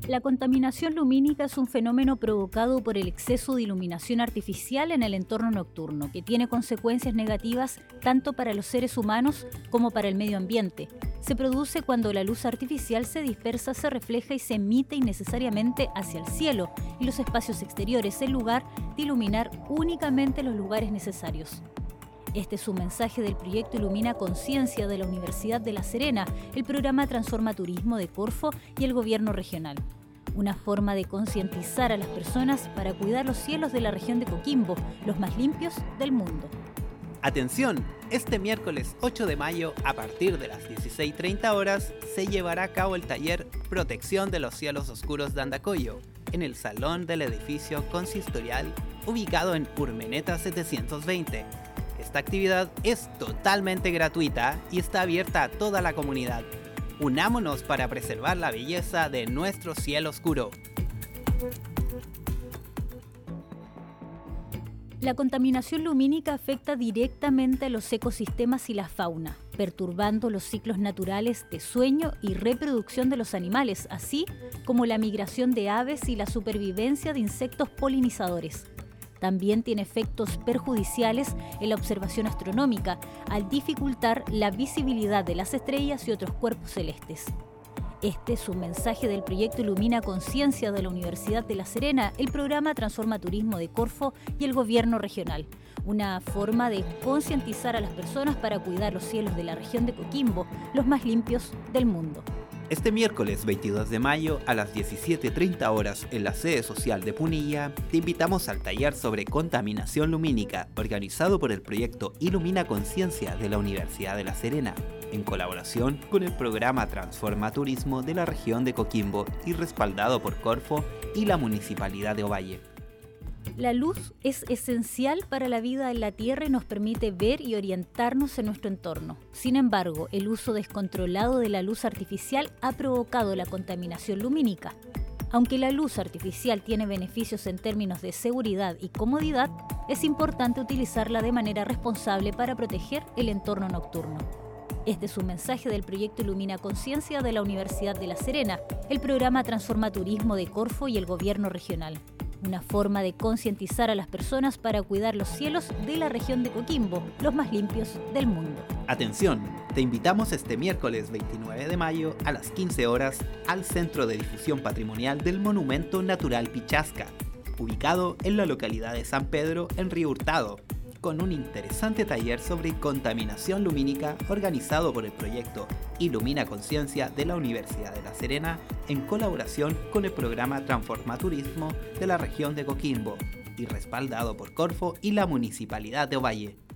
La contaminación lumínica es un fenómeno provocado por el exceso de iluminación artificial en el entorno nocturno, que tiene consecuencias negativas tanto para los seres humanos como para el medio ambiente. Se produce cuando la luz artificial se dispersa, se refleja y se emite innecesariamente hacia el cielo y los espacios exteriores, en lugar de iluminar únicamente los lugares necesarios. Este es un mensaje del proyecto Ilumina Conciencia de la Universidad de La Serena, el programa Transforma Turismo de Corfo y el gobierno regional. Una forma de concientizar a las personas para cuidar los cielos de la región de Coquimbo, los más limpios del mundo. Atención, este miércoles 8 de mayo, a partir de las 16:30 horas, se llevará a cabo el taller Protección de los cielos oscuros de Andacollo, en el salón del edificio consistorial, ubicado en Urmeneta 720. Esta actividad es totalmente gratuita y está abierta a toda la comunidad. Unámonos para preservar la belleza de nuestro cielo oscuro. La contaminación lumínica afecta directamente a los ecosistemas y la fauna, perturbando los ciclos naturales de sueño y reproducción de los animales, así como la migración de aves y la supervivencia de insectos polinizadores. También tiene efectos perjudiciales en la observación astronómica, al dificultar la visibilidad de las estrellas y otros cuerpos celestes. Este es un mensaje del proyecto Ilumina Conciencia de la Universidad de La Serena, el programa Transforma Turismo de Corfo y el gobierno regional. Una forma de concientizar a las personas para cuidar los cielos de la región de Coquimbo, los más limpios del mundo. Este miércoles 22 de mayo a las 17:30 horas en la sede social de Punilla, te invitamos al taller sobre contaminación lumínica organizado por el proyecto Ilumina Conciencia de la Universidad de La Serena, en colaboración con el programa Transforma Turismo de la región de Coquimbo y respaldado por Corfo y la Municipalidad de Ovalle. La luz es esencial para la vida en la Tierra y nos permite ver y orientarnos en nuestro entorno. Sin embargo, el uso descontrolado de la luz artificial ha provocado la contaminación lumínica. Aunque la luz artificial tiene beneficios en términos de seguridad y comodidad, es importante utilizarla de manera responsable para proteger el entorno nocturno. Este es un mensaje del proyecto Ilumina Conciencia de la Universidad de La Serena, el programa Transforma Turismo de Corfo y el gobierno regional. Una forma de concientizar a las personas para cuidar los cielos de la región de Coquimbo, los más limpios del mundo. Atención, te invitamos este miércoles 29 de mayo a las 15 horas al Centro de Difusión Patrimonial del Monumento Natural Pichasca, ubicado en la localidad de San Pedro, en Río Hurtado, con un interesante taller sobre contaminación lumínica organizado por el proyecto Ilumina Conciencia de la Universidad de La Serena en colaboración con el programa Transforma Turismo de la región de Coquimbo y respaldado por Corfo y la Municipalidad de Ovalle.